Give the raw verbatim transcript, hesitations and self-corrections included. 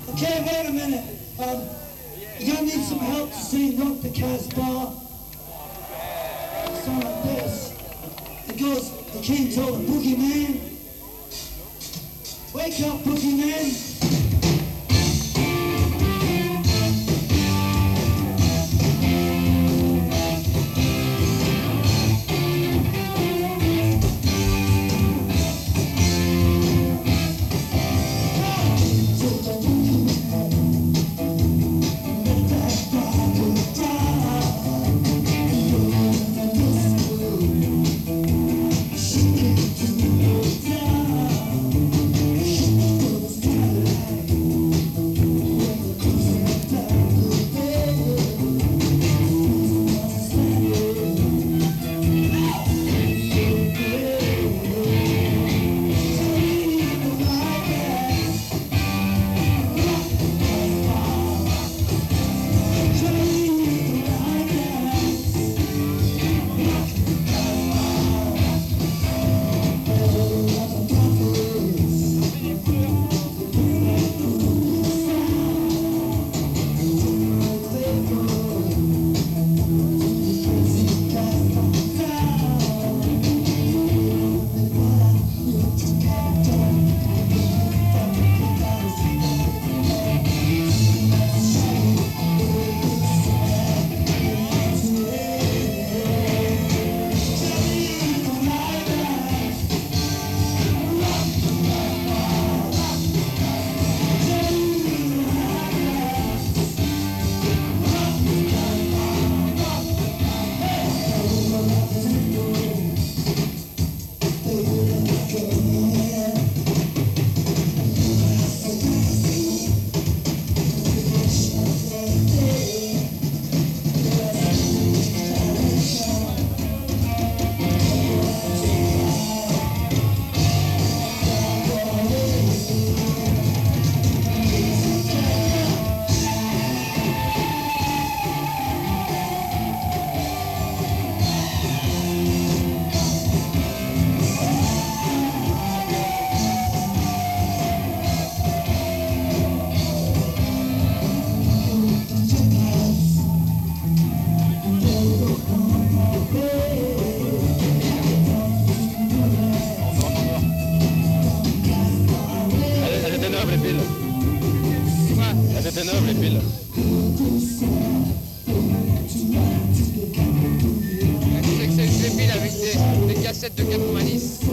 Okay, wait a minute. Um, you're gonna need some help to sing Rock the Casbah. It's song like this. It goes, the king told the boogeyman, wake up, boogeyman. Les piles. Quoi? Elles étaient neuves, les piles. Tu sais que c'est une pile avec des, des cassettes de quatre-vingt-dix.